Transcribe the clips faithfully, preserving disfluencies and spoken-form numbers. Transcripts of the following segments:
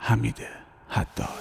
حمید حداد.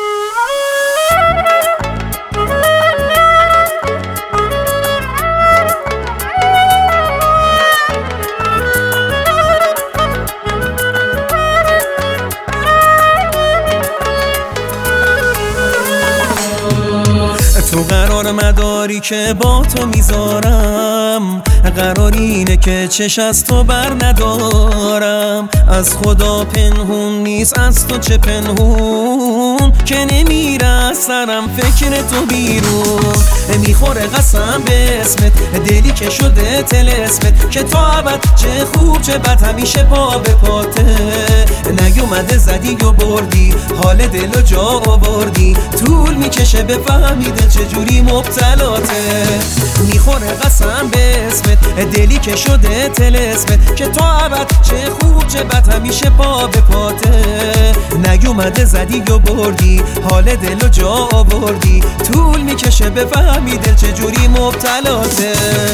تو قرار مداری که با تو میذارم، قرار اینه که چش از تو بر ندارم. از خدا پنهون نیست، از تو چه پنهون که نمیره از سرم فکر تو بیرون. میخوره قسم به اسمت، دلی که شده طلسمت، که تا ابد چه خوب چه بد همیشه پا به پاته. نیومده زدی و بردی، حال دل و جا آوردی، طول میکشه بفهمی دل چجوری مبتلاته. میخوره قسم به اسمت، دلی که شده طلسمت، که تا ابد چه خوب چه بد همیشه پا به پاته. نیومده زدی و بردی، حال دل و جا آوردی، طول میکشه بفهمی دل چجوری مبتلاته.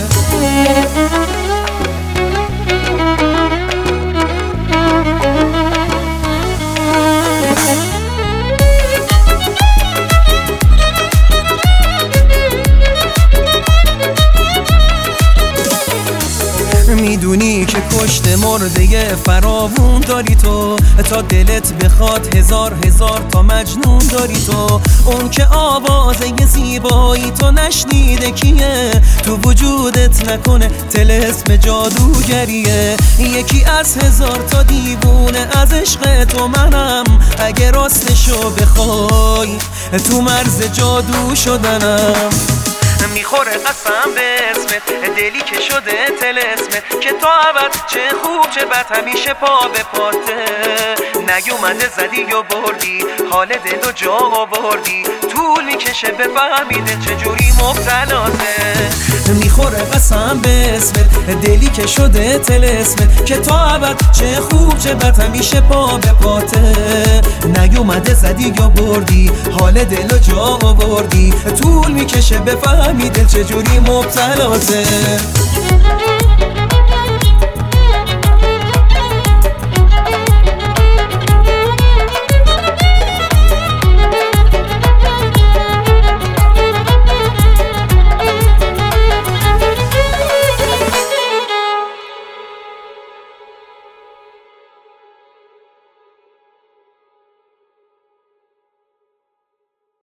میدونی که کشت مرده فراوون داری تو، تا دلت بخواد هزار هزار تا مجنون داری تو. اون که آوازه زیبایی تو نشنیده کیه، تو وجودت نکنه طلسم جادوگریه. یکی از هزار تا دیوونه از عشق تو منم، اگه راستشو بخوای تو مرز جادو شدنم. میخوره قسم به اسمت، دلی که شده طلسمت، که تا ابد چه خوب چه بد همیشه پا به پاته. نیومده زدی و بردی، حال دل و جا آوردی، طول میکشه بفهمی دل چجوری مبتلاته. میخوره قسم به اسمت، دلی که شده طلسمت، که تا ابد چه خوب چه بد همیشه پا به پاته. نیومده زدی و بردی، حال دل و جا آوردی، طول میکشه بفهمی دل چجوری مبتلاته.